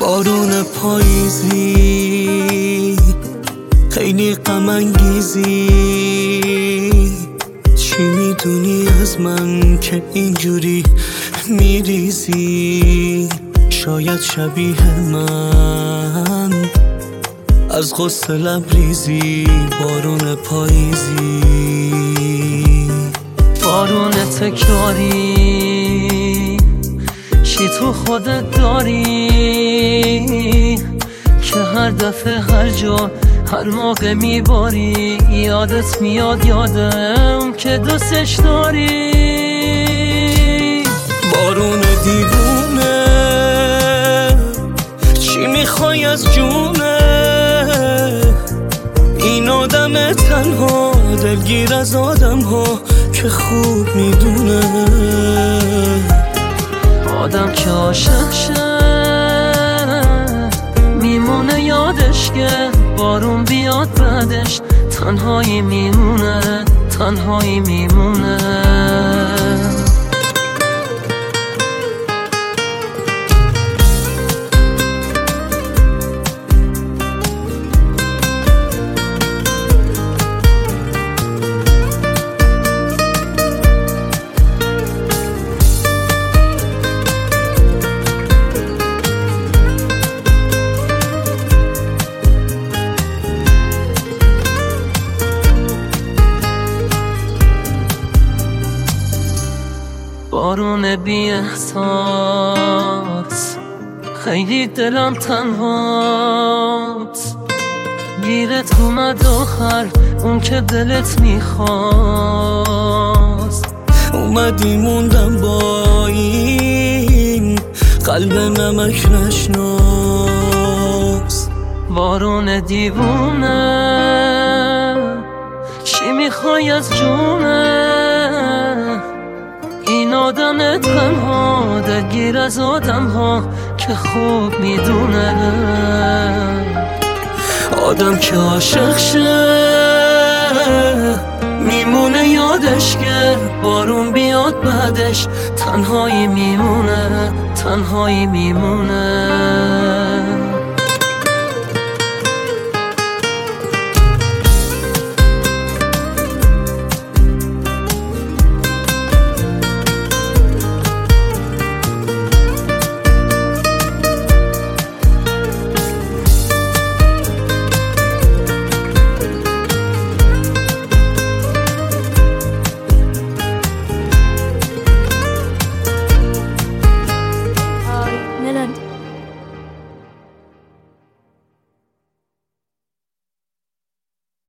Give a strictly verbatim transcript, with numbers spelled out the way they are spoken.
بارون پاییزی خیلی غم انگیزی، چی میدونی از من که اینجوری میریزی؟ شاید شبیه من از غصه لبریزی، بارون پاییزی، بارون تکراری، چی تو خودت داری که هر دفعه هر جا هر موقع میباری یادت میاد یادم که دوستش داری. بارون دیوونه چی میخوای از جونه؟ این آدم تنها دلگیر از آدم ها که خوب میدونه. آدم که عاشق شه میمونه یادش که بارون بیاد بعدش تنهایی میمونه، تنهایی میمونه. بارون بی احساس خیلی دلم تنهات، گیرت اومد آخر اون که دلت میخواست. اومدی موندم با این قلب نمک نشناس. بارون دیوونه چی میخوای از جونه؟ این آدم تنها دلگیر از آدم ها که خوب میدونه. آدم که عاشق شه میمونه یادش که بارون بیاد بعدش تنهایی میمونه، تنهایی میمونه.